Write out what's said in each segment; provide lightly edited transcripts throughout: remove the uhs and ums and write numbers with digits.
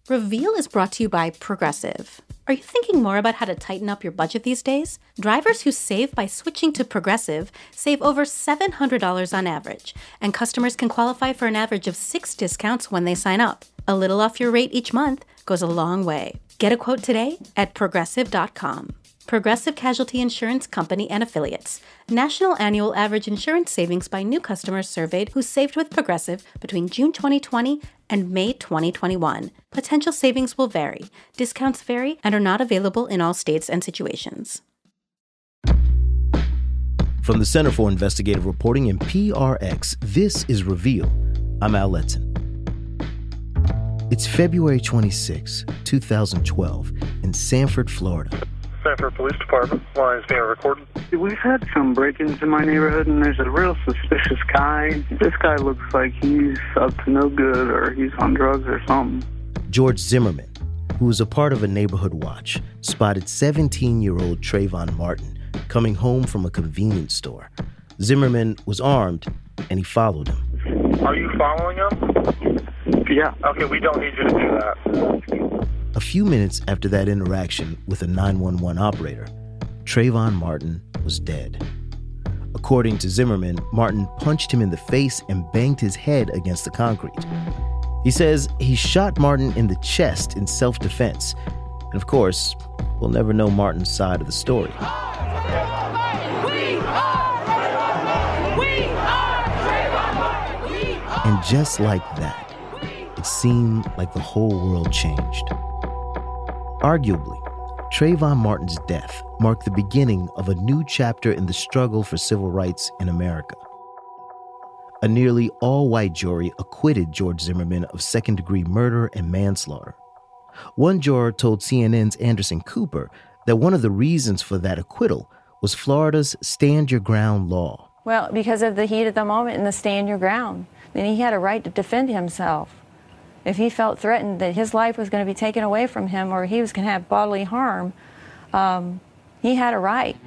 Reveal is brought to you by Progressive. Are you thinking more about how to tighten up your budget these days? Drivers who save by switching to Progressive save over $700 on average, and customers can qualify for an average of 6 discounts when they sign up. A little off your rate each month goes a long way. Get a quote today at Progressive.com. Progressive Casualty Insurance Company and Affiliates. National annual average insurance savings by new customers surveyed who saved with Progressive between June 2020 and May 2021. Potential savings will vary. Discounts vary and are not available in all states and situations. From the Center for Investigative Reporting and PRX, this is Reveal. I'm Al Letson. It's February 26, 2012, in Sanford, Florida. Sanford Police Department. Line is being recorded. We've had some break-ins in my neighborhood, and there's a real suspicious guy. This guy looks like he's up to no good, or he's on drugs or something. George Zimmerman, who was a part of a neighborhood watch, spotted 17-year-old Trayvon Martin coming home from a convenience store. Zimmerman was armed, and he followed him. Are you following him? Yeah. Okay, we don't need you to do that. A few minutes after that interaction with a 911 operator, Trayvon Martin was dead. According to Zimmerman, Martin punched him in the face and banged his head against the concrete. He says he shot Martin in the chest in self-defense. And of course, we'll never know Martin's side of the story. And just like that, it seemed like the whole world changed. Arguably, Trayvon Martin's death marked the beginning of a new chapter in the struggle for civil rights in America. A nearly all-white jury acquitted George Zimmerman of second-degree murder and manslaughter. One juror told CNN's Anderson Cooper that one of the reasons for that acquittal was Florida's Stand Your Ground law. Well, because of the heat of the moment and the stand your ground. Then he had a right to defend himself. If he felt threatened that his life was going to be taken away from him or he was going to have bodily harm, he had a right.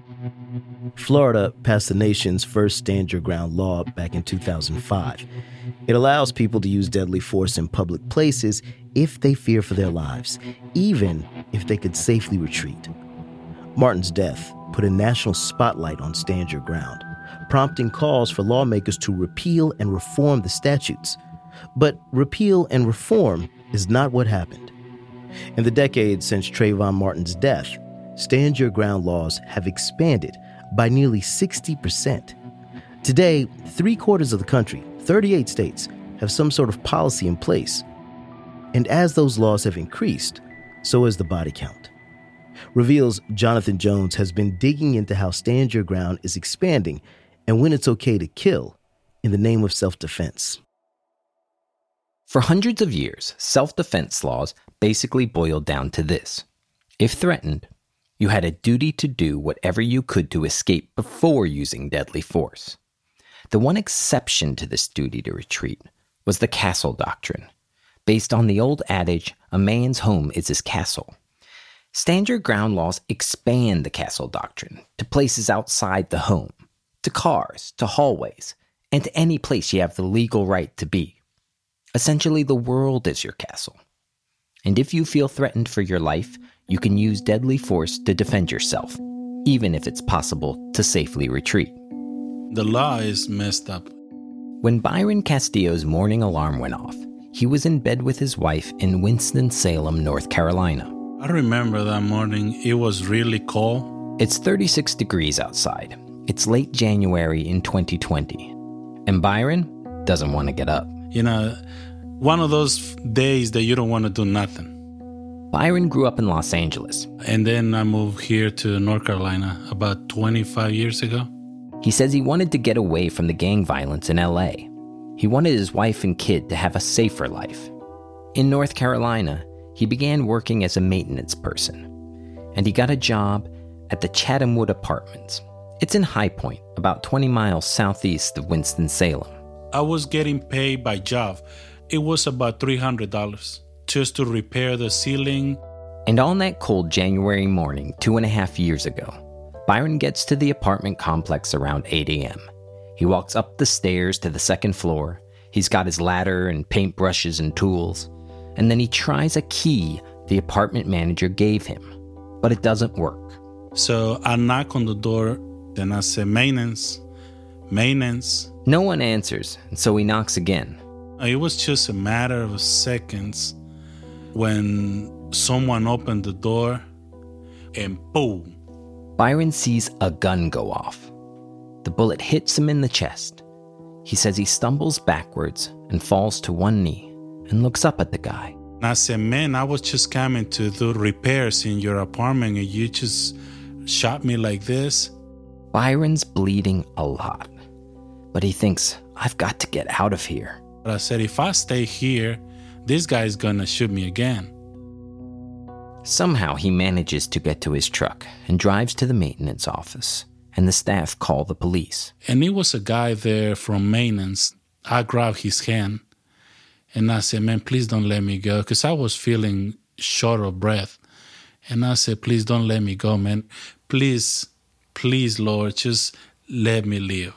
Florida passed the nation's first Stand Your Ground law back in 2005. It allows people to use deadly force in public places if they fear for their lives, even if they could safely retreat. Martin's death put a national spotlight on Stand Your Ground, prompting calls for lawmakers to repeal and reform the statutes. But repeal and reform is not what happened. In the decades since Trayvon Martin's death, Stand Your Ground laws have expanded by nearly 60%. Today, 3/4 of the country, 38 states, have some sort of policy in place. And as those laws have increased, so has the body count. Reveal's Jonathan Jones has been digging into how Stand Your Ground is expanding and when it's okay to kill in the name of self-defense. For hundreds of years, self-defense laws basically boiled down to this. If threatened, you had a duty to do whatever you could to escape before using deadly force. The one exception to this duty to retreat was the castle doctrine, based on the old adage, a man's home is his castle. Stand Your Ground laws expand the castle doctrine to places outside the home, to cars, to hallways, and to any place you have the legal right to be. Essentially, the world is your castle. And if you feel threatened for your life, you can use deadly force to defend yourself, even if it's possible to safely retreat. The law is messed up. When Byron Castillo's morning alarm went off, he was in bed with his wife in Winston-Salem, North Carolina. I remember that morning, it was really cold. It's 36 degrees outside. It's late January in 2020. And Byron doesn't want to get up. You know, one of those days that you don't want to do nothing. Byron grew up in Los Angeles. And then I moved here to North Carolina about 25 years ago. He says he wanted to get away from the gang violence in LA. He wanted his wife and kid to have a safer life. In North Carolina, he began working as a maintenance person. And he got a job at the Chatham Wood Apartments. It's in High Point, about 20 miles southeast of Winston-Salem. I was getting paid by job. It was about $300 just to repair the ceiling. And on that cold January morning, 2.5 years ago, Byron gets to the apartment complex around 8 a.m. He walks up the stairs to the second floor. He's got his ladder and paintbrushes and tools. and then he tries a key the apartment manager gave him, but it doesn't work. So I knock on the door, and I say, maintenance. No one answers, and so he knocks again. It was just a matter of seconds when someone opened the door, and boom. Byron sees a gun go off. The bullet hits him in the chest. He says he stumbles backwards and falls to one knee and looks up at the guy. And I said, man, I was just coming to do repairs in your apartment and you just shot me like this. Byron's bleeding a lot, but he thinks, I've got to get out of here. But I said, if I stay here, this guy's gonna shoot me again. Somehow he manages to get to his truck and drives to the maintenance office, and the staff call the police. And it was a guy there from maintenance. I grabbed his hand and I said, man, please don't let me go, because I was feeling short of breath. And I said, please don't let me go, man. Please, Lord, just let me live.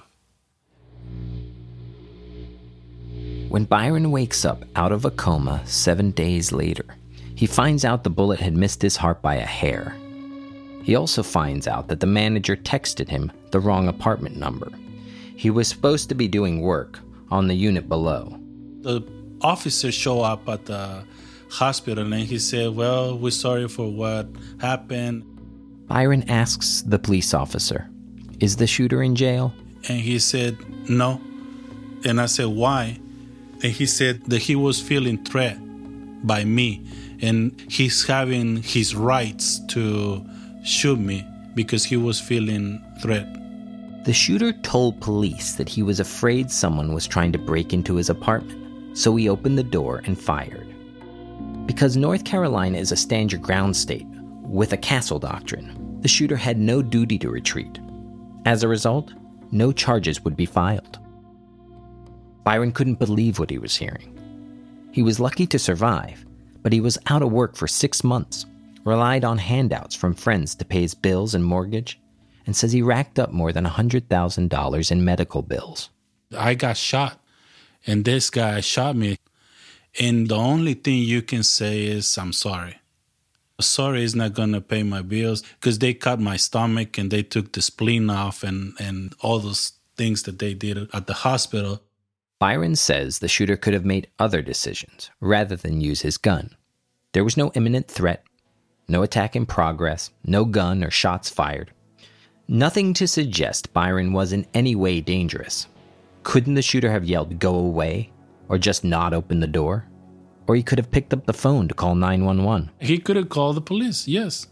When Byron wakes up out of a coma 7 days later, he finds out the bullet had missed his heart by a hair. He also finds out that the manager texted him the wrong apartment number. He was supposed to be doing work on the unit below. The officer showed up at the hospital and he said, well, we're sorry for what happened. Byron asks the police officer, is the shooter in jail? And he said, no. And I said, why? And he said that he was feeling threatened by me and he's having his rights to shoot me because he was feeling threatened. The shooter told police that he was afraid someone was trying to break into his apartment, so he opened the door and fired. Because North Carolina is a stand-your-ground state with a castle doctrine, the shooter had no duty to retreat. As a result, no charges would be filed. Byron couldn't believe what he was hearing. He was lucky to survive, but he was out of work for 6 months, relied on handouts from friends to pay his bills and mortgage, and says he racked up more than $100,000 in medical bills. I got shot, and this guy shot me. And the only thing you can say is, I'm sorry. Sorry is not going to pay my bills because they cut my stomach and they took the spleen off and all those things that they did at the hospital. Byron says the shooter could have made other decisions rather than use his gun. There was no imminent threat, no attack in progress, no gun or shots fired. Nothing to suggest Byron was in any way dangerous. Couldn't the shooter have yelled, "Go away," or just not opened the door? Or he could have picked up the phone to call 911. He could have called the police, yes.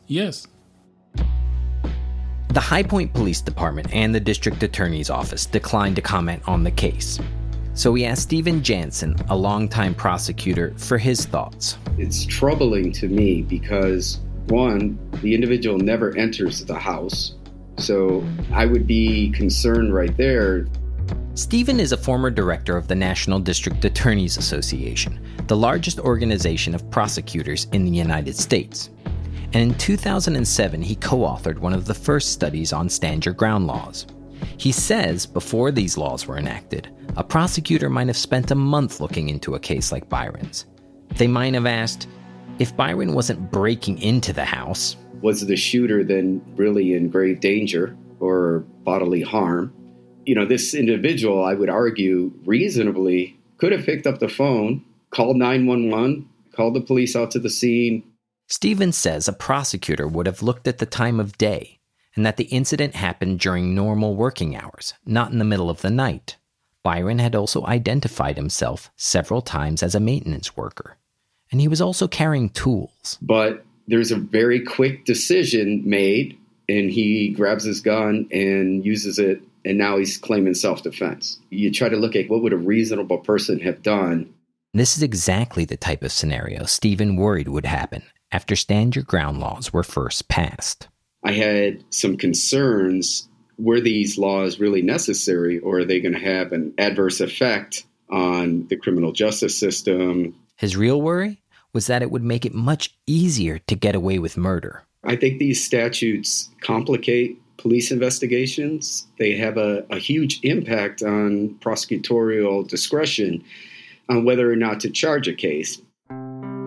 The High Point Police Department and the District Attorney's Office declined to comment on the case. So we asked Stephen Jansen, a longtime prosecutor, for his thoughts. It's troubling to me because, one, the individual never enters the house. So I would be concerned right there. Stephen is a former director of the National District Attorneys Association, the largest organization of prosecutors in the United States. And in 2007, he co-authored one of the first studies on stand-your-ground laws. He says before these laws were enacted, a prosecutor might have spent a month looking into a case like Byron's. They might have asked, if Byron wasn't breaking into the house, was the shooter then really in grave danger or bodily harm? You know, this individual, I would argue, reasonably could have picked up the phone, called 911, called the police out to the scene. Stephen says a prosecutor would have looked at the time of day and that the incident happened during normal working hours, not in the middle of the night. Byron had also identified himself several times as a maintenance worker, and he was also carrying tools. But there's a very quick decision made, and he grabs his gun and uses it, and now he's claiming self-defense. You try to look at what would a reasonable person have done. This is exactly the type of scenario Stephen worried would happen after stand-your-ground laws were first passed. I had some concerns. Were these laws really necessary, or are they going to have an adverse effect on the criminal justice system? His real worry was that it would make it much easier to get away with murder. I think these statutes complicate police investigations. They have a huge impact on prosecutorial discretion on whether or not to charge a case.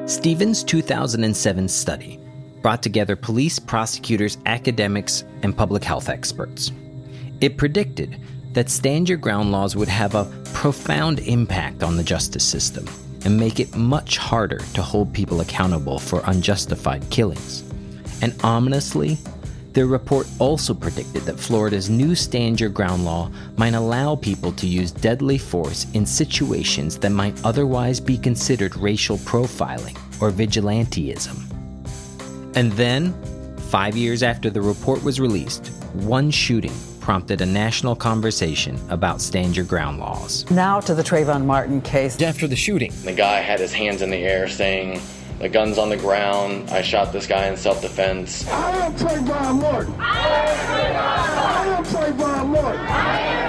Stevens' 2007 study brought together police, prosecutors, academics, and public health experts. It predicted that stand your ground laws would have a profound impact on the justice system and make it much harder to hold people accountable for unjustified killings. And ominously, their report also predicted that Florida's new stand your ground law might allow people to use deadly force in situations that might otherwise be considered racial profiling or vigilantism. And then, 5 years after the report was released, one shooting prompted a national conversation about stand your ground laws. Now to the Trayvon Martin case. After the shooting, the guy had his hands in the air saying, "The gun's on the ground. I shot this guy in self-defense." I am Trayvon Martin. I am Trayvon Martin. I am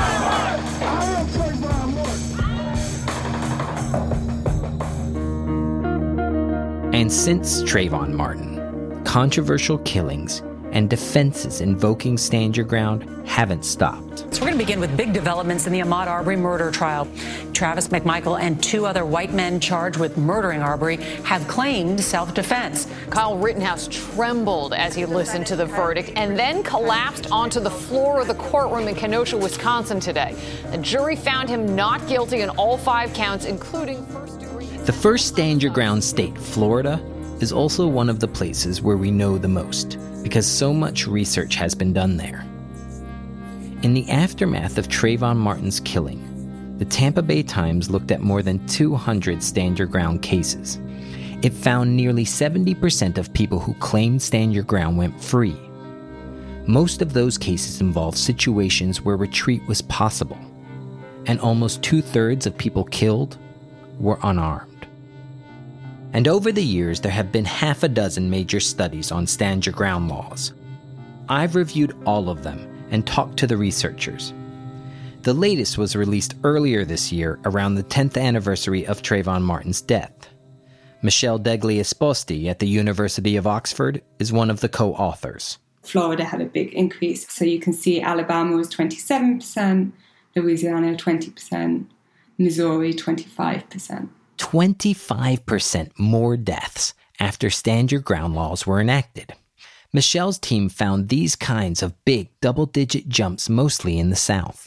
Trayvon Martin. And since Trayvon Martin, controversial killings and defenses invoking stand your ground haven't stopped. So we're going to begin with big developments in the Ahmaud Arbery murder trial. Travis McMichael and 2 other white men charged with murdering Arbery have claimed self-defense. Kyle Rittenhouse trembled as he listened to the verdict and then collapsed onto the floor of the courtroom in Kenosha, Wisconsin today. The jury found him not guilty on all 5 counts, including first-degree. The first stand your ground state, Florida, is also one of the places where we know the most, because so much research has been done there. In the aftermath of Trayvon Martin's killing, the Tampa Bay Times looked at more than 200 stand your ground cases. It found nearly 70% of people who claimed stand your ground went free. Most of those cases involved situations where retreat was possible, and almost 2/3 of people killed were unarmed. And over the years, there have been 6 major studies on stand your ground laws. I've reviewed all of them and talked to the researchers. The latest was released earlier this year around the 10th anniversary of Trayvon Martin's death. Michelle Degli-Esposti at the University of Oxford is one of the co-authors. Florida had a big increase. So you can see Alabama was 27%, Louisiana 20%, Missouri 25%. 25% more deaths after stand your ground laws were enacted. Michelle's team found these kinds of big double-digit jumps mostly in the South.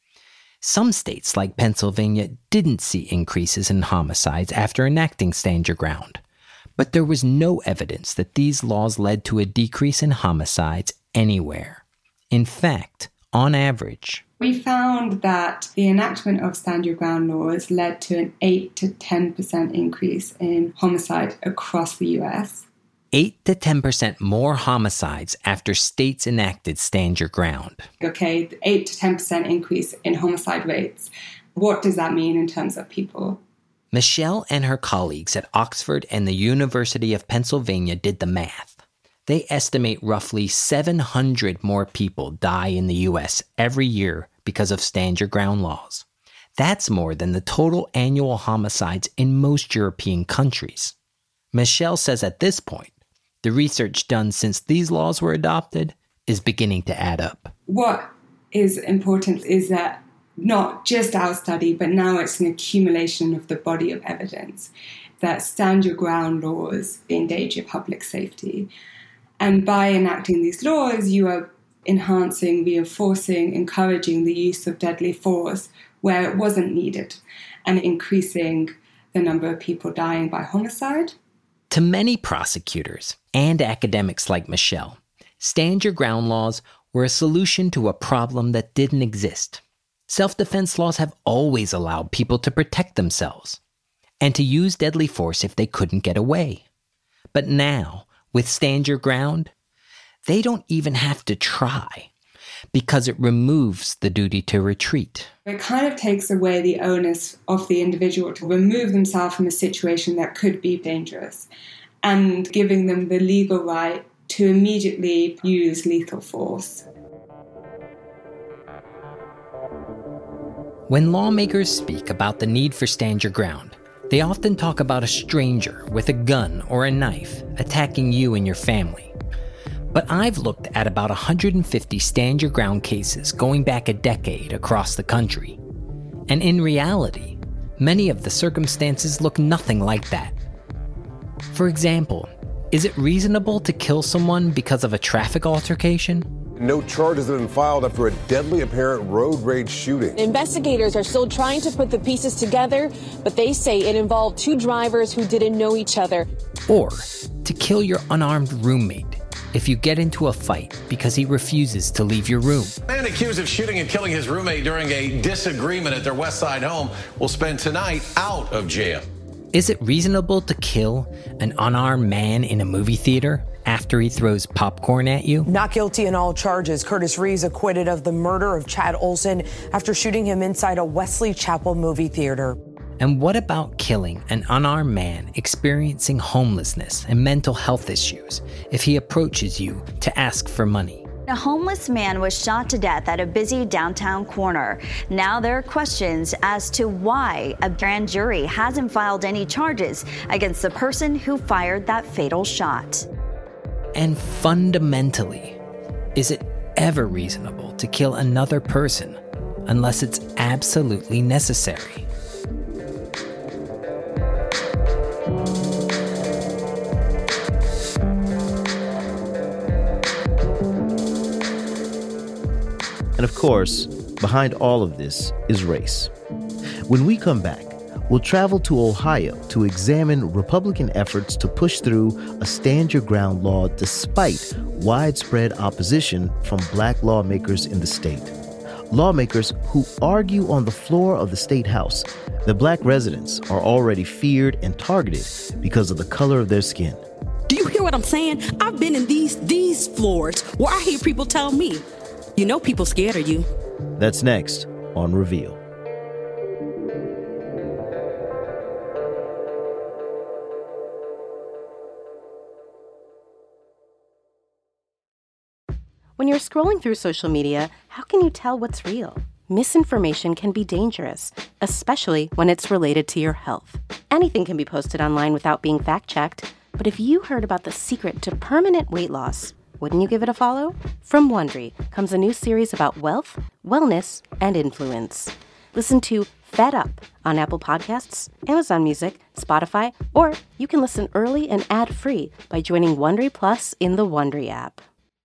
Some states, like Pennsylvania, didn't see increases in homicides after enacting stand your ground. But there was no evidence that these laws led to a decrease in homicides anywhere. In fact, on average, we found that the enactment of stand your ground laws led to an 8 to 10% increase in homicide across the US. 8 to 10% more homicides after states enacted stand your ground. Okay, 8 to 10% increase in homicide rates. What does that mean in terms of people? Michelle and her colleagues at Oxford and the University of Pennsylvania did the math. They estimate roughly 700 more people die in the US every year because of stand your ground laws. That's more than the total annual homicides in most European countries. Michelle says at this point, the research done since these laws were adopted is beginning to add up. What is important is that not just our study, but now it's an accumulation of the body of evidence that stand your ground laws endanger public safety. And by enacting these laws, you are enhancing, reinforcing, encouraging the use of deadly force where it wasn't needed, and increasing the number of people dying by homicide. To many prosecutors and academics like Michelle, stand your ground laws were a solution to a problem that didn't exist. Self-defense laws have always allowed people to protect themselves and to use deadly force if they couldn't get away. But now, with stand your ground, they don't even have to try because it removes the duty to retreat. It kind of takes away the onus of the individual to remove themselves from a situation that could be dangerous and giving them the legal right to immediately use lethal force. When lawmakers speak about the need for stand your ground, they often talk about a stranger with a gun or a knife attacking you and your family. But I've looked at about 150 stand your ground cases going back a decade across the country. And in reality, many of the circumstances look nothing like that. For example, is it reasonable to kill someone because of a traffic altercation? No charges have been filed after a deadly apparent road rage shooting. Investigators are still trying to put the pieces together, but they say it involved two drivers who didn't know each other. Or to kill your unarmed roommate if you get into a fight because he refuses to leave your room. A man accused of shooting and killing his roommate during a disagreement at their West Side home will spend tonight out of jail. Is it reasonable to kill an unarmed man in a movie theater after he throws popcorn at you? Not guilty in all charges. Curtis Rees acquitted of the murder of Chad Olson after shooting him inside a Wesley Chapel movie theater. And what about killing an unarmed man experiencing homelessness and mental health issues if he approaches you to ask for money? A homeless man was shot to death at a busy downtown corner. Now there are questions as to why a grand jury hasn't filed any charges against the person who fired that fatal shot. And fundamentally, is it ever reasonable to kill another person unless it's absolutely necessary? And of course, behind all of this is race. When we come back, we'll travel to Ohio to examine Republican efforts to push through a stand your ground law despite widespread opposition from black lawmakers in the state. Lawmakers who argue on the floor of the state house that black residents are already feared and targeted because of the color of their skin. Do you hear what I'm saying? I've been in these floors where I hear people tell me, you know people scared of you. That's next on Reveal. When you're scrolling through social media, how can you tell what's real? Misinformation can be dangerous, especially when it's related to your health. Anything can be posted online without being fact-checked, but if you heard about the secret to permanent weight loss, wouldn't you give it a follow? From Wondery comes a new series about wealth, wellness, and influence. Listen to Fed Up on Apple Podcasts, Amazon Music, Spotify, or you can listen early and ad-free by joining Wondery Plus in the Wondery app.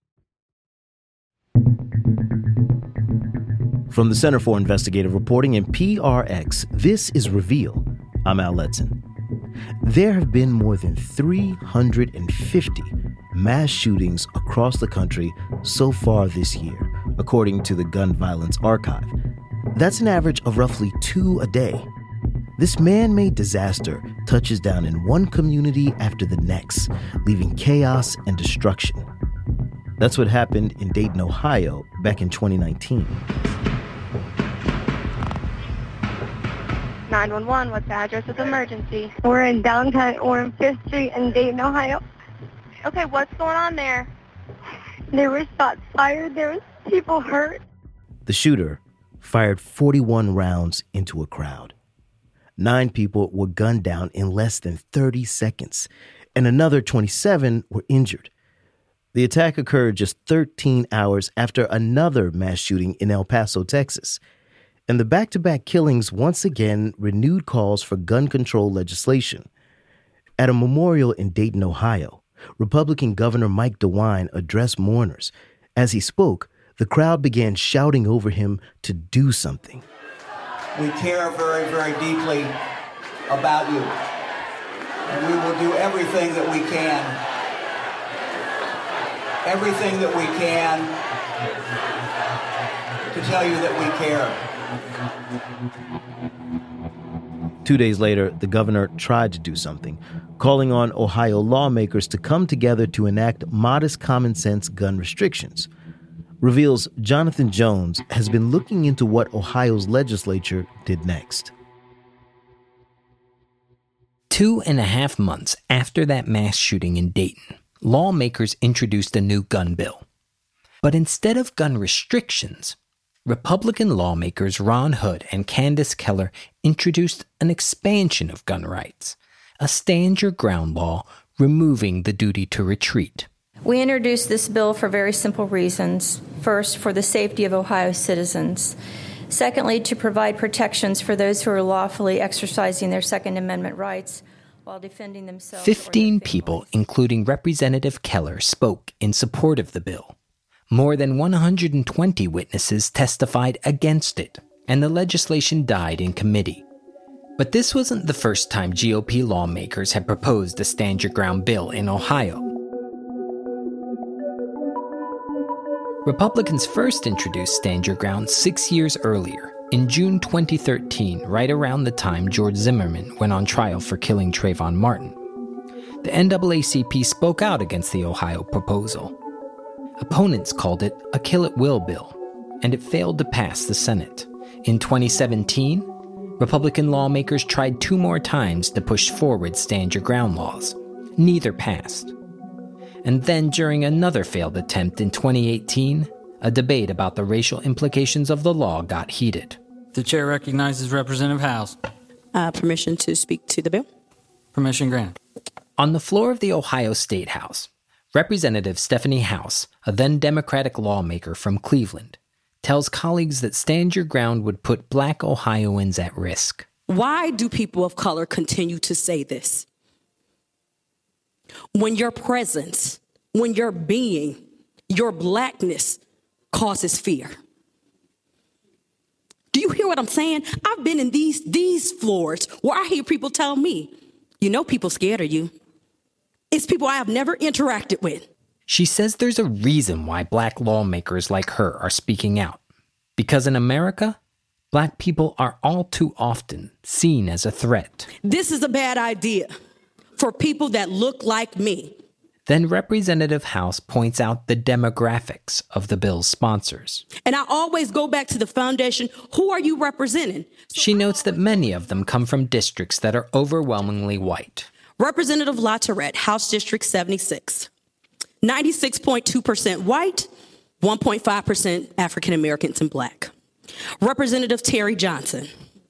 From the Center for Investigative Reporting and PRX, this is Reveal. I'm Al Letson. There have been more than 350 mass shootings across the country so far this year, according to the Gun Violence Archive. That's an average of roughly 2 a day. This man-made disaster touches down in one community after the next, leaving chaos and destruction. That's what happened in Dayton, Ohio, back in 2019. 911, what's the address of the emergency? We're in downtown, we're in 5th Street in Dayton, Ohio. Okay, what's going on there? There were shots fired, there was people hurt. The shooter fired 41 rounds into a crowd. 9 people were gunned down in less than 30 seconds, and another 27 were injured. The attack occurred just 13 hours after another mass shooting in El Paso, Texas. And the back-to-back killings once again renewed calls for gun control legislation. At a memorial in Dayton, Ohio, Republican Governor Mike DeWine addressed mourners. As he spoke, the crowd began shouting over him to do something. We care very, very deeply about you. And we will do everything that we can. Everything that we can to tell you that we care. 2 days later, the governor tried to do something, calling on Ohio lawmakers to come together to enact modest common sense gun restrictions. Reveal's Jonathan Jones has been looking into what Ohio's legislature did next. 2.5 months after that mass shooting in Dayton, lawmakers introduced a new gun bill. But instead of gun restrictions, Republican lawmakers Ron Hood and Candace Keller introduced an expansion of gun rights, a stand-your-ground law removing the duty to retreat. We introduced this bill for very simple reasons. First, for the safety of Ohio citizens. Secondly, to provide protections for those who are lawfully exercising their Second Amendment rights. while defending themselves. 15 people, including Representative Keller, spoke in support of the bill. More than 120 witnesses testified against it, and the legislation died in committee. But this wasn't the first time GOP lawmakers had proposed a Stand Your Ground bill in Ohio. Republicans first introduced Stand Your Ground 6 years earlier, in June 2013, right around the time George Zimmerman went on trial for killing Trayvon Martin. The NAACP spoke out against the Ohio proposal. Opponents called it a kill-at-will bill, and it failed to pass the Senate. In 2017, Republican lawmakers tried 2 more times to push forward Stand Your Ground laws. Neither passed. And then during another failed attempt in 2018, a debate about the racial implications of the law got heated. The chair recognizes Representative House. Permission to speak to the bill? Permission granted. On the floor of the Ohio State House, Representative Stephanie House, a then Democratic lawmaker from Cleveland, tells colleagues that Stand Your Ground would put Black Ohioans at risk. Why do people of color continue to say this? When your presence, when your being, your Blackness causes fear. Do you hear what I'm saying? I've been in these floors where I hear people tell me, people scared of you. It's people I have never interacted with. She says there's a reason why Black lawmakers like her are speaking out. Because in America, Black people are all too often seen as a threat. This is a bad idea for people that look like me. Then Representative House points out the demographics of the bill's sponsors. And I always go back to the foundation. Who are you representing? She notes that many of them come from districts that are overwhelmingly white. Representative LaTourette, House District 76. 96.2% white, 1.5% African Americans and Black. Representative Terry Johnson,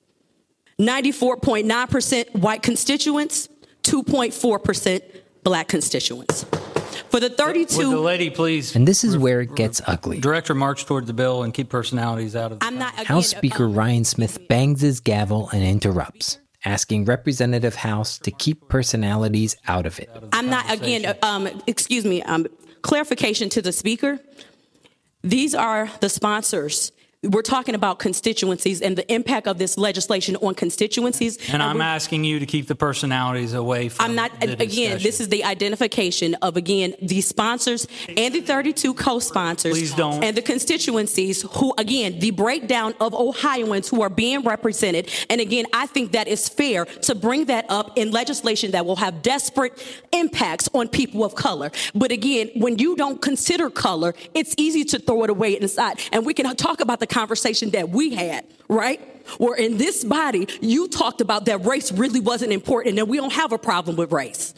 94.9% white constituents, 2.4% Black constituents. For the 32... Would the lady please... And this is where it gets ugly. Director march toward the bill and keep personalities out of the... House Speaker Ryan Smith bangs his gavel and interrupts, asking Representative House to keep personalities out of it. I'm not, clarification to the Speaker. These are the sponsors. We're talking about constituencies and the impact of this legislation on constituencies. And I'm asking you to keep the personalities away from the discussion. This is the identification of, the sponsors and the 32 co-sponsors. Please don't. And the constituencies who, the breakdown of Ohioans who are being represented. And I think that is fair to bring that up in legislation that will have desperate impacts on people of color. But when you don't consider color, it's easy to throw it away inside. And we can talk about the conversation that we had, right? Where in this body, you talked about that race really wasn't important and we don't have a problem with race.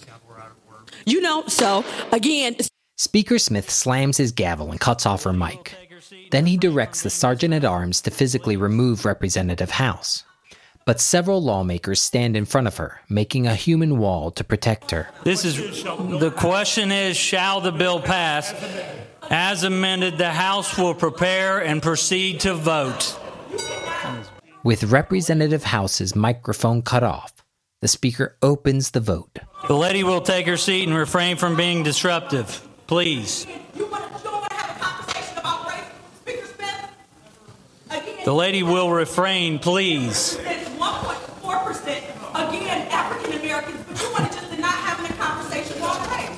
Speaker Smith slams his gavel and cuts off her mic. Then he directs the Sergeant-at-Arms to physically remove Representative House. But several lawmakers stand in front of her, making a human wall to protect her. The question is, shall the bill pass? As amended, the House will prepare and proceed to vote. With Representative House's microphone cut off, the Speaker opens the vote. The lady will take her seat and refrain from being disruptive. Please. The lady will refrain, please. 1.4%, African Americans, but you want to just not having a conversation about race.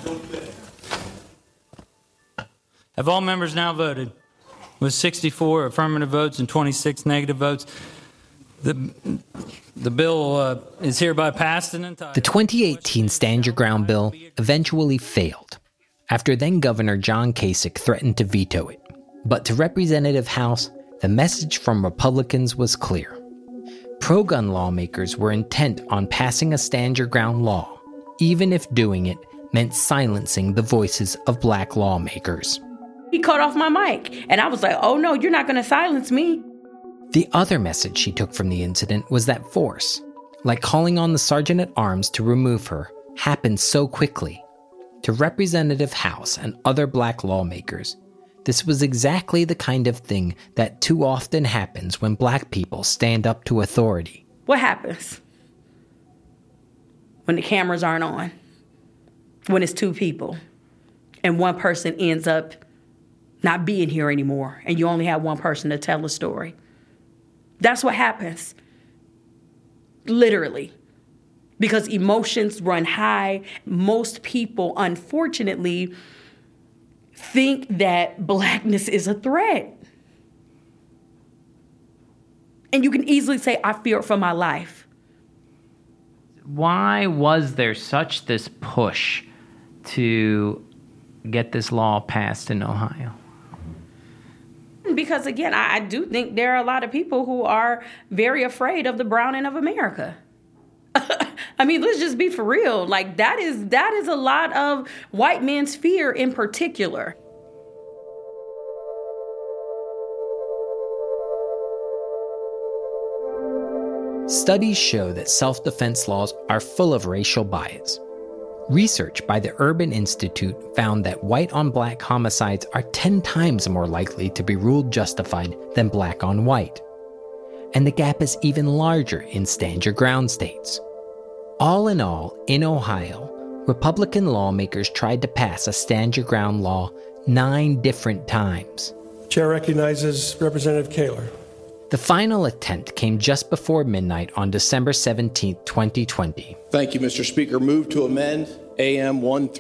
Have all members now voted? With 64 affirmative votes and 26 negative votes, the bill is hereby passed and entitled. The 2018 Stand Your Ground bill eventually failed, after then-Governor John Kasich threatened to veto it. But to Representative House, the message from Republicans was clear. Pro-gun lawmakers were intent on passing a Stand Your Ground law, even if doing it meant silencing the voices of Black lawmakers. He cut off my mic, and I was like, oh no, you're not going to silence me. The other message she took from the incident was that force, like calling on the Sergeant-at-Arms to remove her, happened so quickly. To Representative House and other Black lawmakers, this was exactly the kind of thing that too often happens when Black people stand up to authority. What happens? when the cameras aren't on, when it's two people, and one person ends up not being here anymore, and you only have one person to tell the story. That's what happens. Literally. Because emotions run high. Most people, unfortunately, think that blackness is a threat. And you can easily say, I fear for my life. Why was there such this push to get this law passed in Ohio? Because, again, I do think there are a lot of people who are very afraid of the browning of America. I mean, let's just be for real. Like, that is a lot of white men's fear in particular. Studies show that self-defense laws are full of racial bias. Research by the Urban Institute found that white-on-black homicides are 10 times more likely to be ruled justified than black-on-white. And the gap is even larger in stand your ground states. All in all, in Ohio, Republican lawmakers tried to pass a stand your ground law 9 different times. Chair recognizes Representative Kaler. The final attempt came just before midnight on December 17, 2020. Thank you, Mr. Speaker. Move to amend AM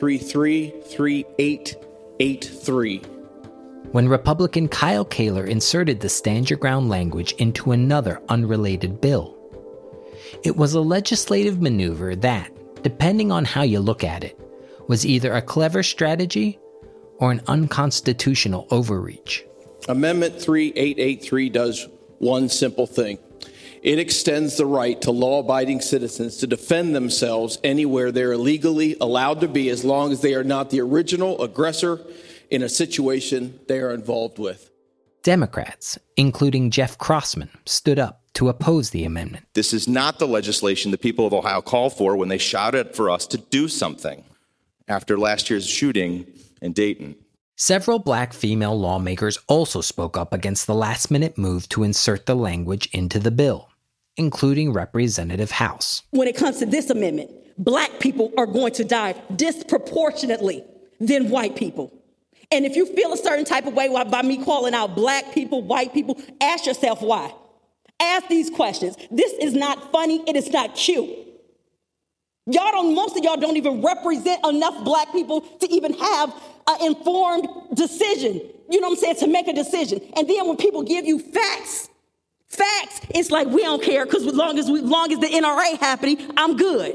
133-3883. When Republican Kyle Kaler inserted the stand your ground language into another unrelated bill. It was a legislative maneuver that, depending on how you look at it, was either a clever strategy or an unconstitutional overreach. Amendment 3883 does one simple thing. It extends the right to law-abiding citizens to defend themselves anywhere they're illegally allowed to be, as long as they are not the original aggressor in a situation they are involved with. Democrats, including Jeff Crossman, stood up to oppose the amendment. This is not the legislation the people of Ohio called for when they shouted for us to do something after last year's shooting in Dayton. Several black female lawmakers also spoke up against the last-minute move to insert the language into the bill, including Representative House. When it comes to this amendment, black people are going to die disproportionately than white people. And if you feel a certain type of way by me calling out black people, white people, ask yourself why. Ask these questions. This is not funny. It is not cute. Most of y'all don't even represent enough black people to even have an informed decision. You know what I'm saying? To make a decision. And then when people give you facts, it's like we don't care because as long as the NRA happening, I'm good.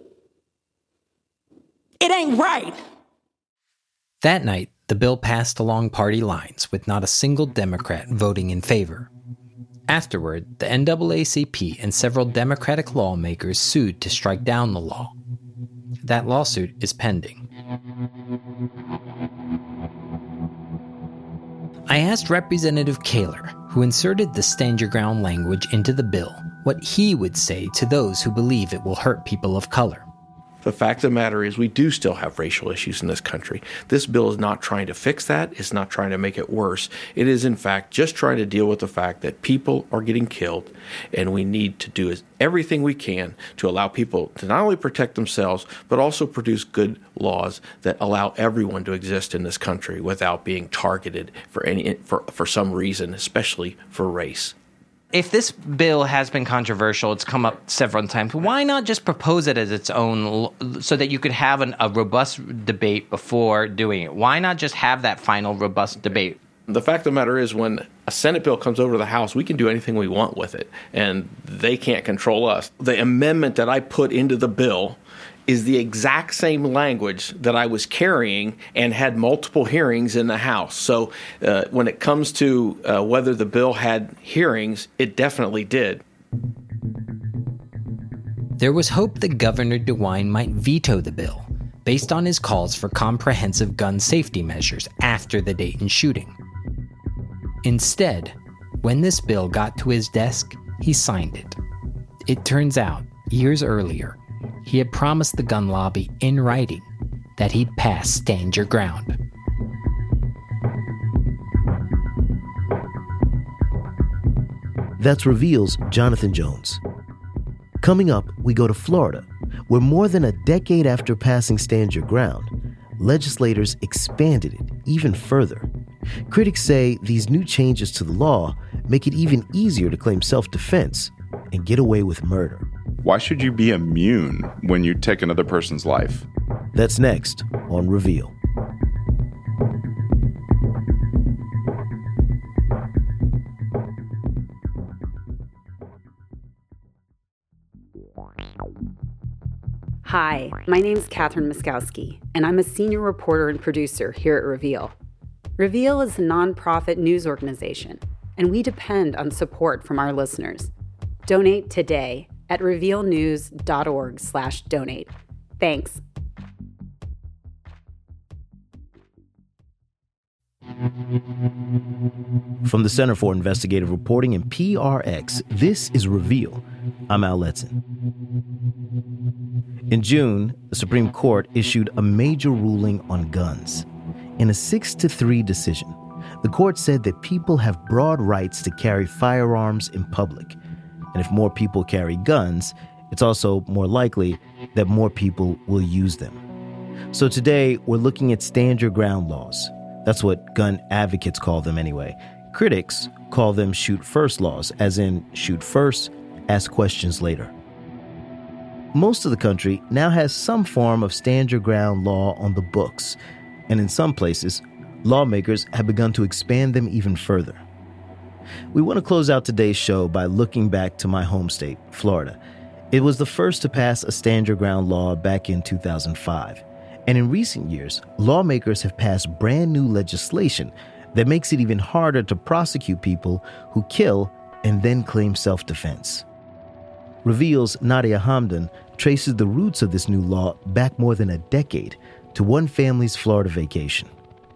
It ain't right. That night, the bill passed along party lines with not a single Democrat voting in favor. Afterward, the NAACP and several Democratic lawmakers sued to strike down the law. That lawsuit is pending. I asked Representative Kaler, who inserted the stand your ground language into the bill, what he would say to those who believe it will hurt people of color. The fact of the matter is we do still have racial issues in this country. This bill is not trying to fix that. It's not trying to make it worse. It is, in fact, just trying to deal with the fact that people are getting killed, and we need to do everything we can to allow people to not only protect themselves, but also produce good laws that allow everyone to exist in this country without being targeted for some reason, especially for race. If this bill has been controversial, it's come up several times, why not just propose it as its own so that you could have a robust debate before doing it? Why not just have that final robust debate? The fact of the matter is when a Senate bill comes over to the House, we can do anything we want with it, and they can't control us. The amendment that I put into the bill is the exact same language that I was carrying and had multiple hearings in the House. So when it comes to whether the bill had hearings, it definitely did. There was hope that Governor DeWine might veto the bill based on his calls for comprehensive gun safety measures after the Dayton shooting. Instead, when this bill got to his desk, he signed it. It turns out, years earlier, he had promised the gun lobby in writing that he'd pass Stand Your Ground. That's Reveal's Jonathan Jones. Coming up, we go to Florida, where more than a decade after passing Stand Your Ground, legislators expanded it even further. Critics say these new changes to the law make it even easier to claim self-defense and get away with murder. Why should you be immune when you take another person's life? That's next on Reveal. Hi, my name's Catherine Muskowski, and I'm a senior reporter and producer here at Reveal. Reveal is a nonprofit news organization, and we depend on support from our listeners. Donate today at revealnews.org/donate. Thanks. From the Center for Investigative Reporting and PRX, this is Reveal. I'm Al Letson. In June, the Supreme Court issued a major ruling on guns. In a 6-3 decision, the court said that people have broad rights to carry firearms in public. And if more people carry guns, it's also more likely that more people will use them. So today, we're looking at stand your ground laws. That's what gun advocates call them anyway. Critics call them shoot first laws, as in shoot first, ask questions later. Most of the country now has some form of stand your ground law on the books, and in some places, lawmakers have begun to expand them even further. We want to close out today's show by looking back to my home state, Florida. It was the first to pass a stand your ground law back in 2005. And in recent years, lawmakers have passed brand new legislation that makes it even harder to prosecute people who kill and then claim self-defense. Reveal's Nadia Hamdan traces the roots of this new law back more than a decade to one family's Florida vacation.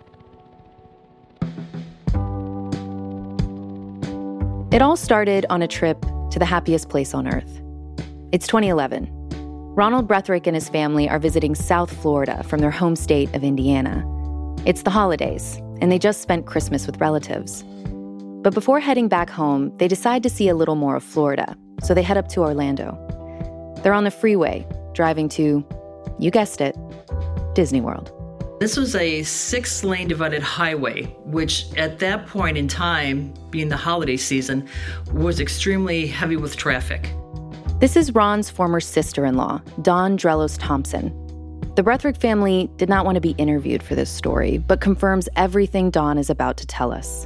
It all started on a trip to the happiest place on earth. It's 2011. Ronald Bretherick and his family are visiting South Florida from their home state of Indiana. It's the holidays, and they just spent Christmas with relatives. But before heading back home, they decide to see a little more of Florida, so they head up to Orlando. They're on the freeway, driving to, you guessed it, Disney World. This was a 6-lane divided highway, which at that point in time, being the holiday season, was extremely heavy with traffic. This is Ron's former sister-in-law, Dawn Drelos Thompson. The Bretherick family did not want to be interviewed for this story, but confirms everything Dawn is about to tell us.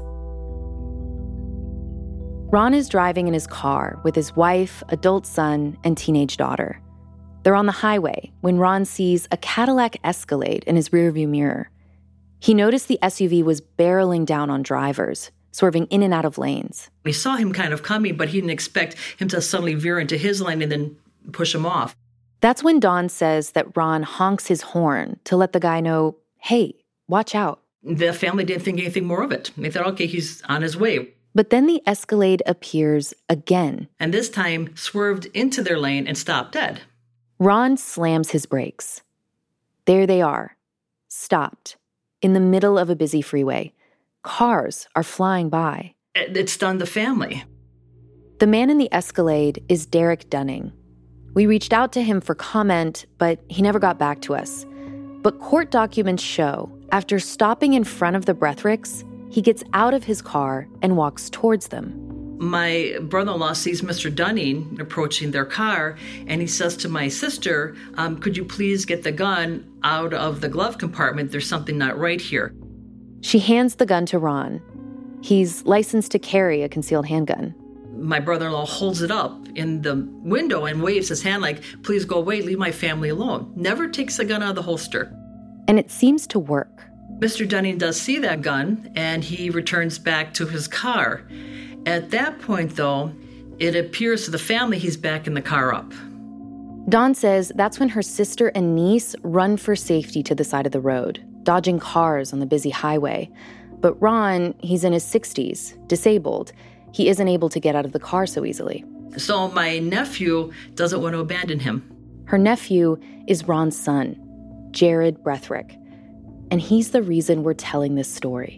Ron is driving in his car with his wife, adult son, and teenage daughter. They're on the highway when Ron sees a Cadillac Escalade in his rearview mirror. He noticed the SUV was barreling down on drivers, swerving in and out of lanes. We saw him kind of coming, but he didn't expect him to suddenly veer into his lane and then push him off. That's when Dawn says that Ron honks his horn to let the guy know, hey, watch out. The family didn't think anything more of it. They thought, okay, he's on his way. But then the Escalade appears again. And this time swerved into their lane and stopped dead. Ron slams his brakes. There they are, stopped, in the middle of a busy freeway. Cars are flying by. It stunned the family. The man in the Escalade is Derek Dunning. We reached out to him for comment, but he never got back to us. But court documents show, after stopping in front of the Brethericks, he gets out of his car and walks towards them. My brother-in-law sees Mr. Dunning approaching their car, and he says to my sister, could you please get the gun out of the glove compartment? There's something not right here. She hands the gun to Ron. He's licensed to carry a concealed handgun. My brother-in-law holds it up in the window and waves his hand like, please go away, leave my family alone. Never takes the gun out of the holster. And it seems to work. Mr. Dunning does see that gun, and he returns back to his car. At that point, though, it appears to the family he's backing the car up. Dawn says that's when her sister and niece run for safety to the side of the road, dodging cars on the busy highway. But Ron, he's in his 60s, disabled. He isn't able to get out of the car so easily. So my nephew doesn't want to abandon him. Her nephew is Ron's son, Jared Bretherick. And he's the reason we're telling this story.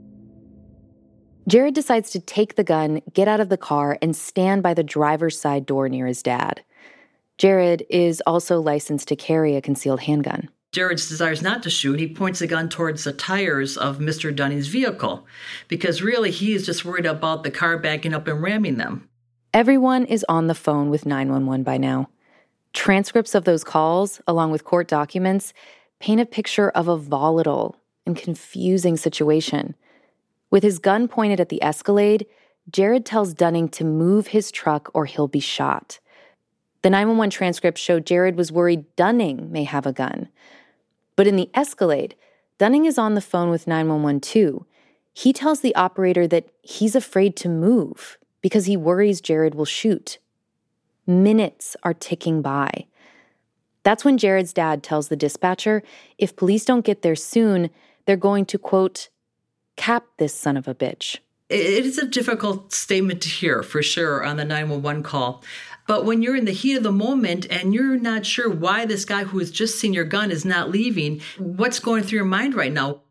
Jared decides to take the gun, get out of the car, and stand by the driver's side door near his dad. Jared is also licensed to carry a concealed handgun. Jared desires not to shoot. He points the gun towards the tires of Mr. Dunning's vehicle because really he is just worried about the car backing up and ramming them. Everyone is on the phone with 911 by now. Transcripts of those calls, along with court documents, paint a picture of a volatile and confusing situation. With his gun pointed at the Escalade, Jared tells Dunning to move his truck or he'll be shot. The 911 transcript showed Jared was worried Dunning may have a gun. But in the Escalade, Dunning is on the phone with 911 too. He tells the operator that he's afraid to move because he worries Jared will shoot. Minutes are ticking by. That's when Jared's dad tells the dispatcher if police don't get there soon, they're going to, quote, cap this son of a bitch. It is a difficult statement to hear, for sure, on the 911 call. But when you're in the heat of the moment and you're not sure why this guy who has just seen your gun is not leaving, what's going through your mind right now?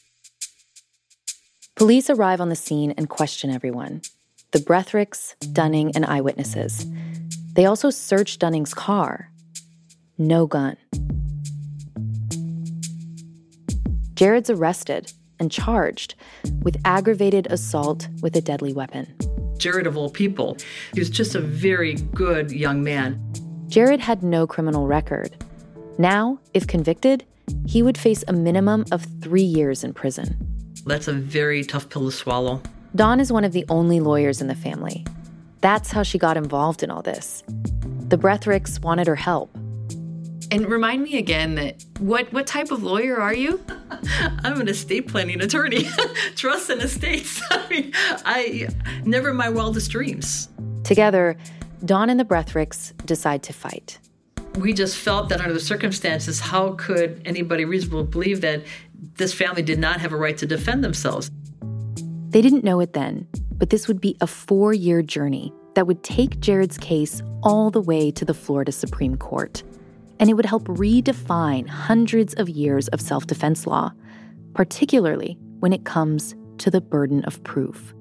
Police arrive on the scene and question everyone. The Bretherichs, Dunning, and eyewitnesses. They also search Dunning's car. No gun. Jared's arrested and charged with aggravated assault with a deadly weapon. Jared, of all people, he was just a very good young man. Jared had no criminal record. Now, if convicted, he would face a minimum of 3 years in prison. That's a very tough pill to swallow. Dawn is one of the only lawyers in the family. That's how she got involved in all this. The Bretherichs wanted her help. And remind me again that what type of lawyer are you? I'm an estate planning attorney. Trust and estates. I never in my wildest dreams. Together, Dawn and the Bretherichs decide to fight. We just felt that under the circumstances, how could anybody reasonably believe that this family did not have a right to defend themselves? They didn't know it then, but this would be a 4-year journey that would take Jared's case all the way to the Florida Supreme Court. And it would help redefine hundreds of years of self-defense law, particularly when it comes to the burden of proof.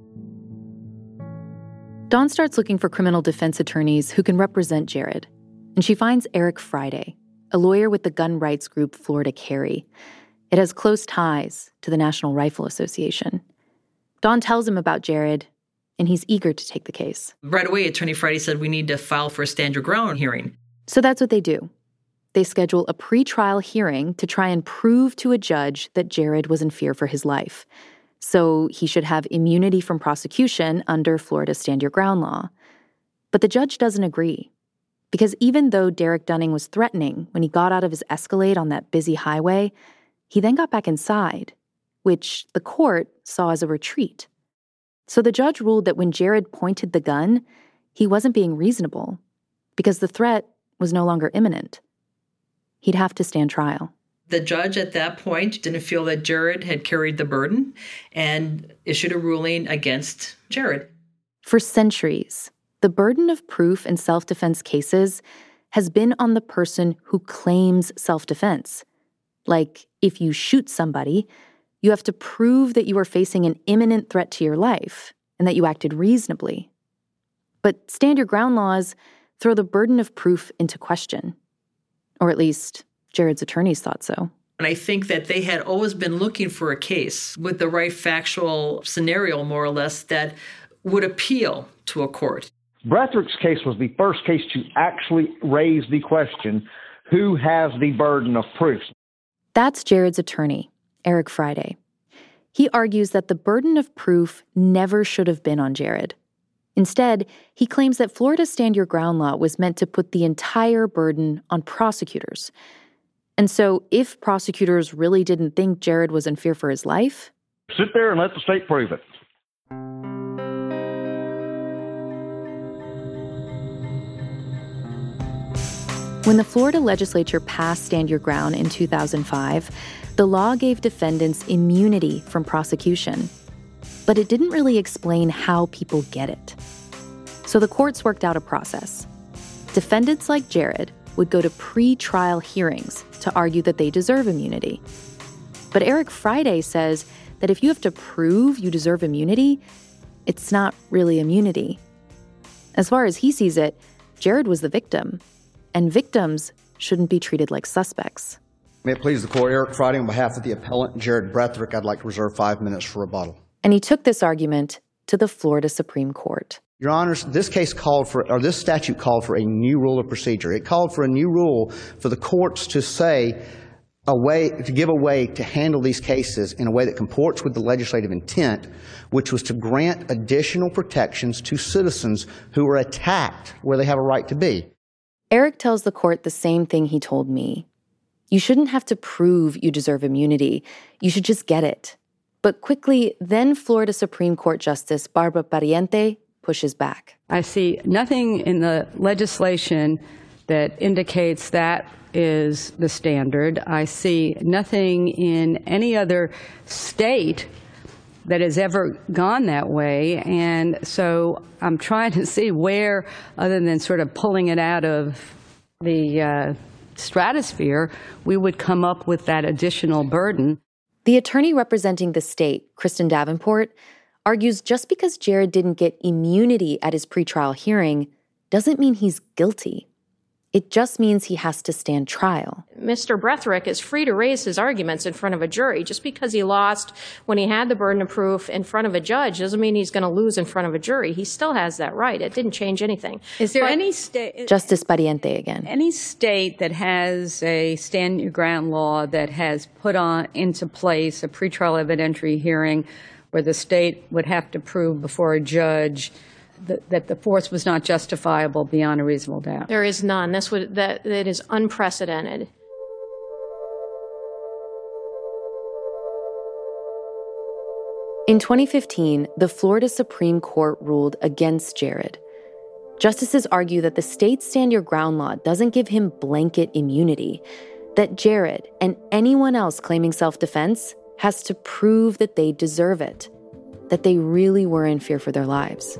Dawn starts looking for criminal defense attorneys who can represent Jared, and she finds Eric Friday, a lawyer with the gun rights group Florida Carry. It has close ties to the National Rifle Association. Dawn tells him about Jared, and he's eager to take the case. Right away, Attorney Friday said we need to file for a stand your ground hearing. So that's what they do. They schedule a pre-trial hearing to try and prove to a judge that Jared was in fear for his life. So he should have immunity from prosecution under Florida's Stand Your Ground law. But the judge doesn't agree. Because even though Derek Dunning was threatening when he got out of his Escalade on that busy highway, he then got back inside, which the court saw as a retreat. So the judge ruled that when Jared pointed the gun, he wasn't being reasonable because the threat was no longer imminent. He'd have to stand trial. The judge at that point didn't feel that Jared had carried the burden and issued a ruling against Jared. For centuries, the burden of proof in self-defense cases has been on the person who claims self-defense. Like, if you shoot somebody, you have to prove that you are facing an imminent threat to your life and that you acted reasonably. But stand your ground laws throw the burden of proof into question. Or at least, Jared's attorneys thought so. And I think that they had always been looking for a case with the right factual scenario, more or less, that would appeal to a court. Bretherich's case was the first case to actually raise the question, who has the burden of proof? That's Jared's attorney, Eric Friday. He argues that the burden of proof never should have been on Jared. Instead, he claims that Florida's Stand Your Ground law was meant to put the entire burden on prosecutors. And so if prosecutors really didn't think Jared was in fear for his life... sit there and let the state prove it. When the Florida legislature passed Stand Your Ground in 2005, the law gave defendants immunity from prosecution. But it didn't really explain how people get it. So the courts worked out a process. Defendants like Jared would go to pre-trial hearings to argue that they deserve immunity. But Eric Friday says that if you have to prove you deserve immunity, it's not really immunity. As far as he sees it, Jared was the victim, and victims shouldn't be treated like suspects. May it please the court, Eric Friday on behalf of the appellant, Jared Bretherick, I'd like to reserve 5 minutes for rebuttal. And he took this argument to the Florida Supreme Court. Your Honors, this statute called for a new rule of procedure. It called for a new rule for the courts to give a way to handle these cases in a way that comports with the legislative intent, which was to grant additional protections to citizens who are attacked where they have a right to be. Eric tells the court the same thing he told me. You shouldn't have to prove you deserve immunity. You should just get it. But quickly, then Florida Supreme Court Justice Barbara Pariente pushes back. I see nothing in the legislation that indicates that is the standard. I see nothing in any other state that has ever gone that way. And so I'm trying to see where, other than sort of pulling it out of the stratosphere, we would come up with that additional burden. The attorney representing the state, Kristen Davenport, argues just because Jared didn't get immunity at his pretrial hearing doesn't mean he's guilty. It just means he has to stand trial. Mr. Bretherick is free to raise his arguments in front of a jury. Just because he lost when he had the burden of proof in front of a judge doesn't mean he's going to lose in front of a jury. He still has that right. It didn't change anything. Is there any state... Justice Pariente again. Any state that has a stand your ground law that has put into place a pretrial evidentiary hearing where the state would have to prove before a judge that the force was not justifiable beyond a reasonable doubt? There is none. That is unprecedented. In 2015, the Florida Supreme Court ruled against Jared. Justices argue that the state's stand your ground law doesn't give him blanket immunity, that Jared and anyone else claiming self-defense has to prove that they deserve it, that they really were in fear for their lives.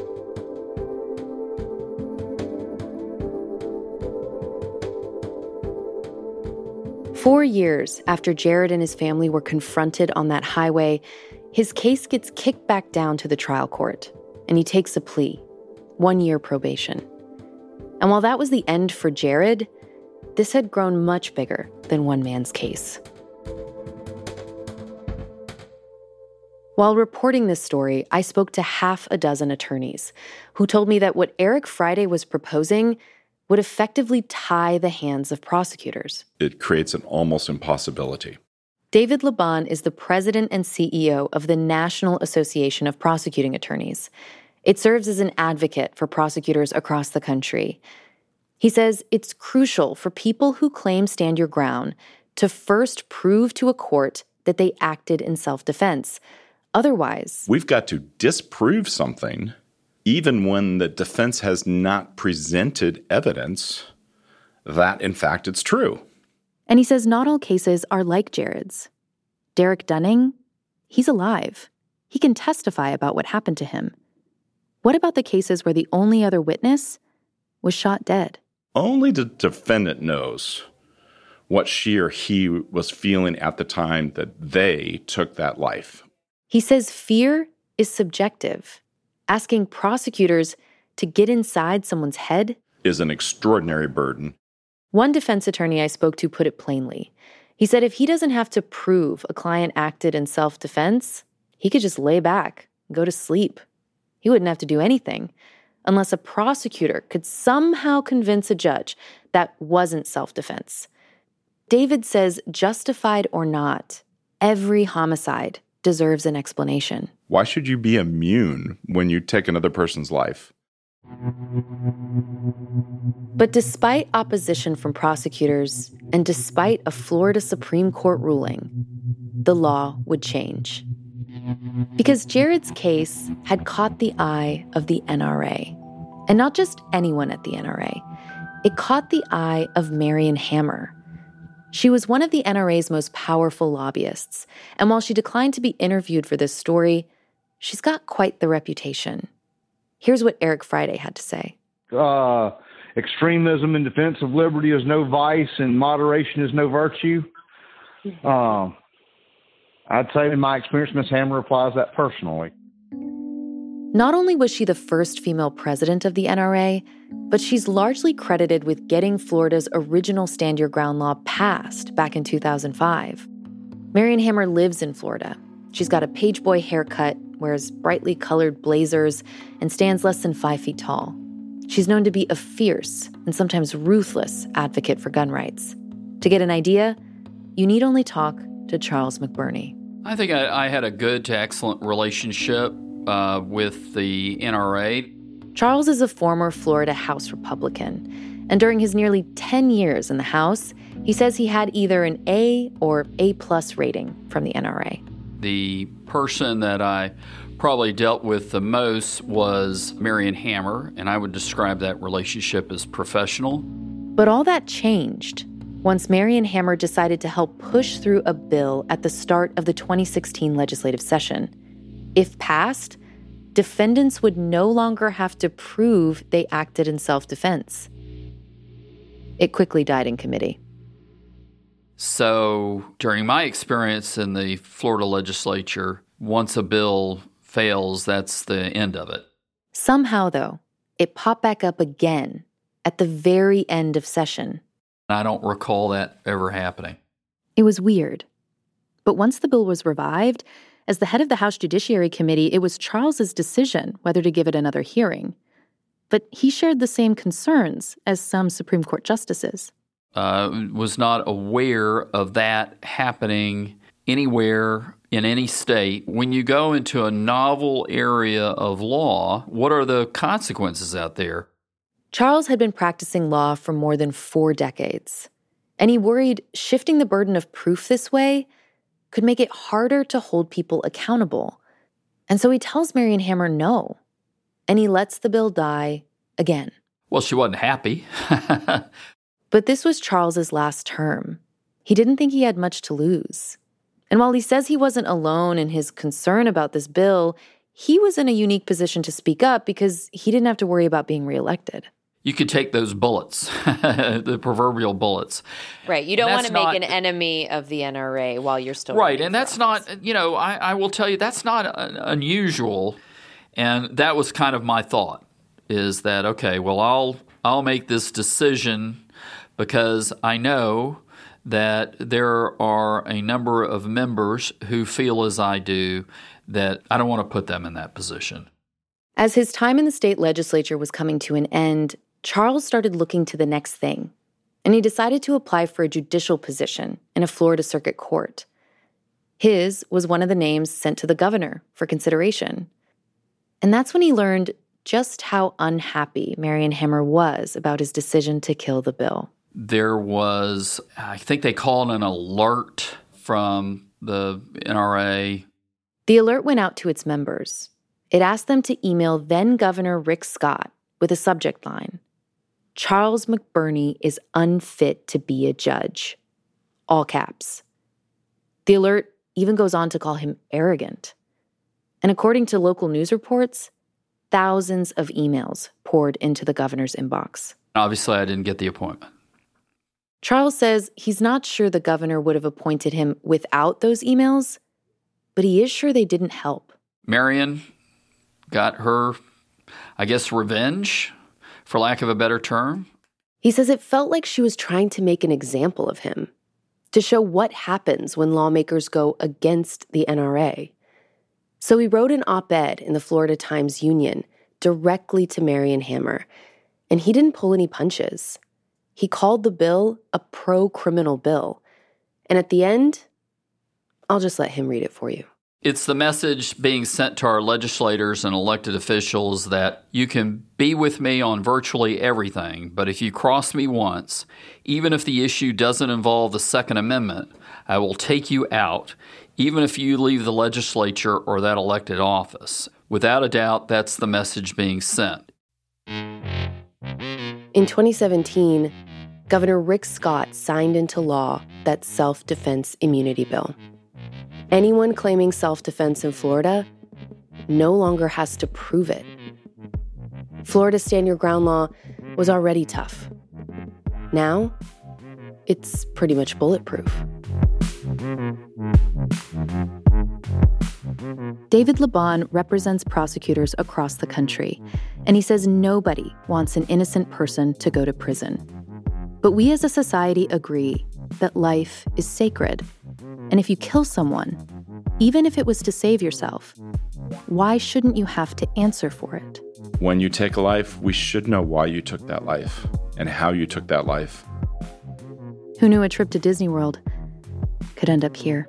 Four years after Jared and his family were confronted on that highway, his case gets kicked back down to the trial court, and he takes a plea, 1 year probation. And while that was the end for Jared, this had grown much bigger than one man's case. While reporting this story, I spoke to half a dozen attorneys who told me that what Eric Friday was proposing would effectively tie the hands of prosecutors. It creates an almost impossibility. David Laban is the president and CEO of the National Association of Prosecuting Attorneys. It serves as an advocate for prosecutors across the country. He says it's crucial for people who claim stand your ground to first prove to a court that they acted in self-defense. Otherwise, we've got to disprove something even when the defense has not presented evidence that, in fact, it's true. And he says not all cases are like Jared's. Derek Dunning, he's alive. He can testify about what happened to him. What about the cases where the only other witness was shot dead? Only the defendant knows what she or he was feeling at the time that they took that life. He says fear is subjective. Asking prosecutors to get inside someone's head is an extraordinary burden. One defense attorney I spoke to put it plainly. He said if he doesn't have to prove a client acted in self-defense, he could just lay back and go to sleep. He wouldn't have to do anything unless a prosecutor could somehow convince a judge that wasn't self-defense. David says, justified or not, every homicide deserves an explanation. Why should you be immune when you take another person's life? But despite opposition from prosecutors and despite a Florida Supreme Court ruling, the law would change. Because Jared's case had caught the eye of the NRA. And not just anyone at the NRA. It caught the eye of Marion Hammer. She was one of the NRA's most powerful lobbyists, and while she declined to be interviewed for this story, she's got quite the reputation. Here's what Eric Friday had to say. Extremism in defense of liberty is no vice, and moderation is no virtue. I'd say in my experience, Ms. Hammer applies that personally. Not only was she the first female president of the NRA, but she's largely credited with getting Florida's original Stand Your Ground law passed back in 2005. Marion Hammer lives in Florida. She's got a page boy haircut, wears brightly colored blazers, and stands less than 5 feet tall. She's known to be a fierce and sometimes ruthless advocate for gun rights. To get an idea, you need only talk to Charles McBurney. I think I had a good to excellent relationship with the NRA. Charles is a former Florida House Republican, and during his nearly 10 years in the House, he says he had either an A or A+ rating from the NRA. The person that I probably dealt with the most was Marion Hammer, and I would describe that relationship as professional. But all that changed once Marion Hammer decided to help push through a bill at the start of the 2016 legislative session. If passed, defendants would no longer have to prove they acted in self-defense. It quickly died in committee. So during my experience in the Florida legislature, once a bill fails, that's the end of it. Somehow, though, it popped back up again at the very end of session. I don't recall that ever happening. It was weird. But once the bill was revived, as the head of the House Judiciary Committee, it was Charles's decision whether to give it another hearing. But he shared the same concerns as some Supreme Court justices. Was not aware of that happening anywhere in any state. When you go into a novel area of law, what are the consequences out there? Charles had been practicing law for more than 4 decades, and he worried shifting the burden of proof this way could make it harder to hold people accountable. And so he tells Marion Hammer no, and he lets the bill die again. Well, she wasn't happy. But this was Charles's last term. He didn't think he had much to lose. And while he says he wasn't alone in his concern about this bill, he was in a unique position to speak up because he didn't have to worry about being reelected. You could take those bullets, the proverbial bullets. Right. You don't want to make an enemy of the NRA while you're still right. And that's not, I will tell you, that's not unusual. And that was kind of my thought, is that, okay, well, I'll make this decision because I know that there are a number of members who feel as I do, that I don't want to put them in that position. As his time in the state legislature was coming to an end, Charles started looking to the next thing, and he decided to apply for a judicial position in a Florida circuit court. His was one of the names sent to the governor for consideration. And that's when he learned just how unhappy Marion Hammer was about his decision to kill the bill. There was, I think they called an alert from the NRA. The alert went out to its members. It asked them to email then-Governor Rick Scott with a subject line, "Charles McBurney is unfit to be a judge." All caps. The alert even goes on to call him arrogant. And according to local news reports, thousands of emails poured into the governor's inbox. Obviously, I didn't get the appointment. Charles says he's not sure the governor would have appointed him without those emails, but he is sure they didn't help. Marion got her, I guess, revenge, for lack of a better term. He says it felt like she was trying to make an example of him, to show what happens when lawmakers go against the NRA. So he wrote an op-ed in the Florida Times-Union directly to Marion Hammer, and he didn't pull any punches. He called the bill a pro-criminal bill. And at the end, I'll just let him read it for you. It's the message being sent to our legislators and elected officials that you can be with me on virtually everything, but if you cross me once, even if the issue doesn't involve the Second Amendment, I will take you out, even if you leave the legislature or that elected office. Without a doubt, that's the message being sent. In 2017, Governor Rick Scott signed into law that self-defense immunity bill. Anyone claiming self-defense in Florida no longer has to prove it. Florida's Stand Your Ground law was already tough. Now, it's pretty much bulletproof. David Laban represents prosecutors across the country, and he says nobody wants an innocent person to go to prison. But we as a society agree that life is sacred. And if you kill someone, even if it was to save yourself, why shouldn't you have to answer for it? When you take a life, we should know why you took that life and how you took that life. Who knew a trip to Disney World could end up here?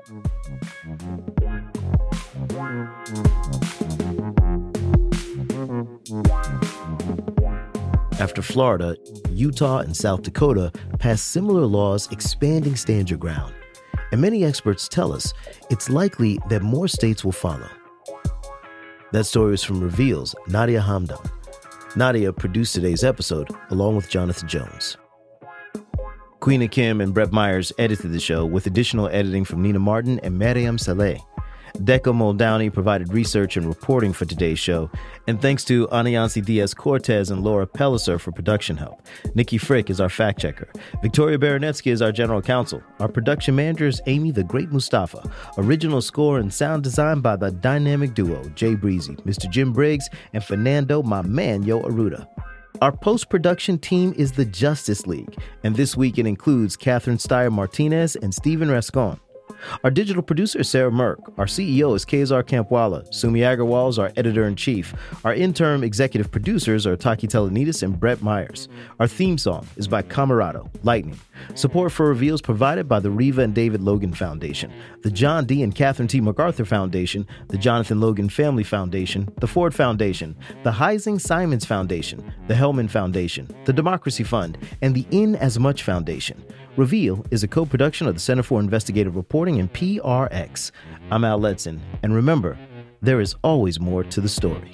After Florida, Utah and South Dakota passed similar laws expanding stand your ground. And many experts tell us it's likely that more states will follow. That story is from Reveal's Nadia Hamdan. Nadia produced today's episode along with Jonathan Jones. Queen Kim and Brett Myers edited the show with additional editing from Nina Martin and Mariam Saleh. Decca Muldowney provided research and reporting for today's show, and thanks to Anayansi Diaz-Cortez and Laura Pellicer for production help. Nikki Frick is our fact-checker. Victoria Baronetsky is our general counsel. Our production manager is Amy the Great Mustafa. Original score and sound design by the dynamic duo Jay Breezy, Mr. Jim Briggs, and Fernando "My Man" Yo Aruda. Our post-production team is the Justice League, and this week it includes Catherine Steyer-Martinez and Stephen Rascon. Our digital producer is Sarah Merck. Our CEO is Kezar Kampwala. Sumi Agarwal is our editor-in-chief. Our interim executive producers are Taki Telenidis and Brett Myers. Our theme song is by Camarado, Lightning. Support for Reveal is provided by the Reva and David Logan Foundation, the John D. and Catherine T. MacArthur Foundation, the Jonathan Logan Family Foundation, the Ford Foundation, the Heising Simons Foundation, the Hellman Foundation, the Democracy Fund, and the In As Much Foundation. Reveal is a co-production of the Center for Investigative Reporting and PRX. I'm Al Letson, and remember, there is always more to the story.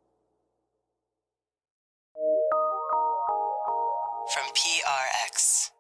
From PRX.